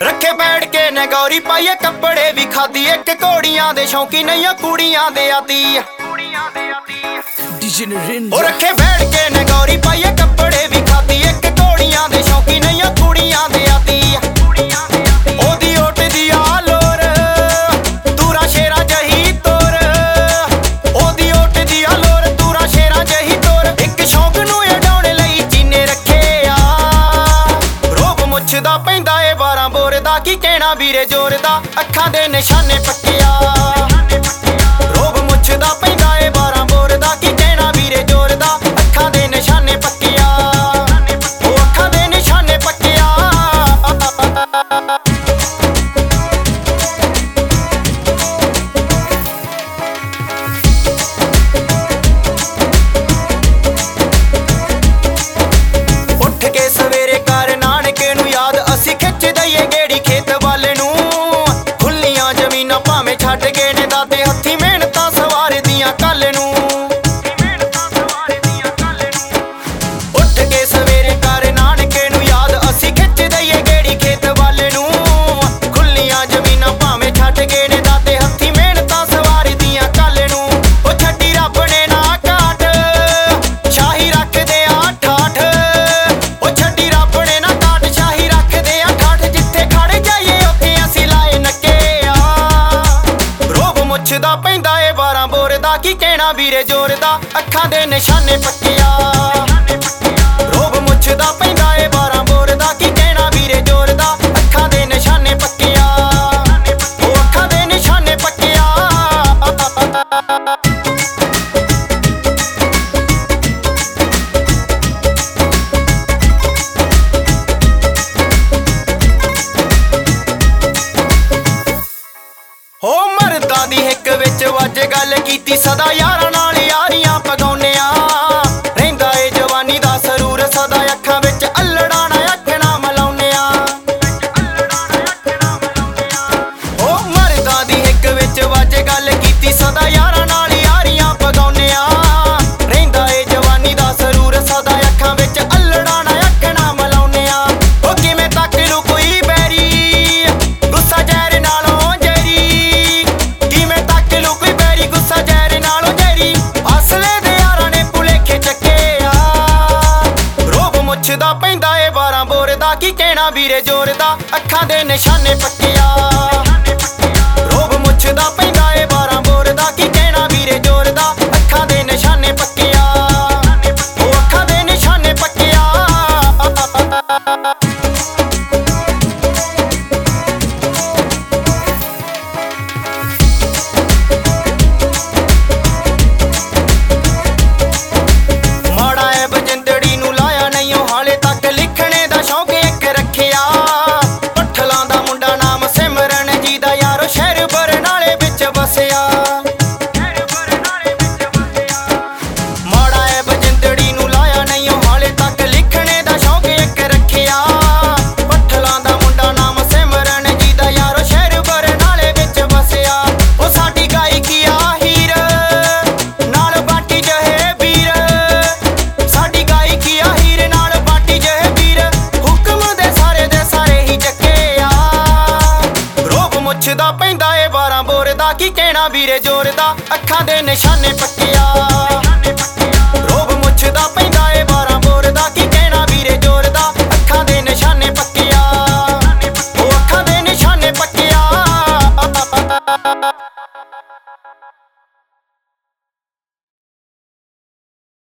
रखे बैठ के ने गौरी पाइए कपड़े भी खादी एक घोड़ियां दे शौकी नहीं कुड़ियां दे आती रखे बैठ के ने गौरी पाइए कपड़े भी खादी एक घोड़ियां दे शौकी नहीं कुड़ियां दे आती ओदी ओट दी आलोर तूरा शेरा जही तोर ओदी ओट दी आलोर तूरा शेरा जही तोर एक शौक नूं अडाउण लई जीने रखे आ रोब मुछदा पैंदा ए 12 बोर दा की कहना वीरे जोर दा अखां दे निशाने पक्किया रोब मुछदा पैंदा ए 12 बोर दा की कहना वीरे जोर दा अखां दे निशाने पक्किया ओ अखां दे निशाने पक्किया उठ के सवेरे कर नानके नूं याद असी खिच दईए गेड़ी खेत वाल नूं खुल्लियां जमीनां भावें छड्ड गए ने दादे हत्थी मेहनतां सवार दियां कल नूं उठ के सवेरे कर नानके नूं याद असी खिच दईए गेड़ी खेत वाल नूं खुल्लियां जमीनां भावें छड्ड गए ने दादे हत्थी मेहनतां सवार दियां कल नूं ओ छड्डी रब ने ना घाट शाही रखदे आ ठाठ ओ छड्डी रब ने ना घाट शाही रखदे आ ठाठ जिथे खड़ जाइए उत्थे असीं लाए नक्के आ रोब मुछदा पैंदा ए 12 बोर दा की कहना वीरे जोर दा अखां दे निशाने पक्किया रोब मुछदा पैंदा ए 12 बोर दा की कहना वीरे जोर दा अखां दे निशाने पक्किया ओ अखां दे निशाने पक्किया हो मरदा दी हिक विच वज गल कीती सदा यारां नाल यारियां पगाउने आ रहिंदा ए जवानी दा सरूर सदा अखां विच अल्लड़ा ना अखना मलाउने आ हो मरदा दी हिक विच वज गल कीती सदा यारां नाल यारियां पगाउने आ रहिंदा ए जवानी दा सरूर सदा अखां विच अल्लड़ा ना अखना मलाउने आ ओ किवें तक लू कोई बैरी गुस्सा जहर नालों मुछदा पैंदा ए 12 बोर दा की कहना वीरे जोर दा अखां दे निशाने पक्किया रोब मुछदा पैंदा ए 12 बोर दा की कहना वीरे जोर दा अखां दे निशाने पक्किया ओ अखां दे निशाने पक्किया माड़ा ए बजिंदड़ी नूं लाया नहीं हाले तक लिखने दा शौक एक रखिया पठलां दा मुंडा नाम सिमरन जी दा यारो शहर बरनाले विच बसिया माड़ा ए बजिंदड़ी नूं लाया नहीं हाले तक लिखने दा शौक एक रखिया पठलां दा मुंडा नाम सिमरन जी दा यारो शहर बरनाले विच बसिया ओ साडी गायकी आ हीर नाल बाटी जहे वीर साडी गायकी आ हीर नाल बाटी जहे वीर हुक्म दे सारे ही जक्के आ रोब मुछदा पैंदा ए 12 बोर दा की कहना वीरे जोर दा अखां दे निशाने पक्किया रोब मुछदा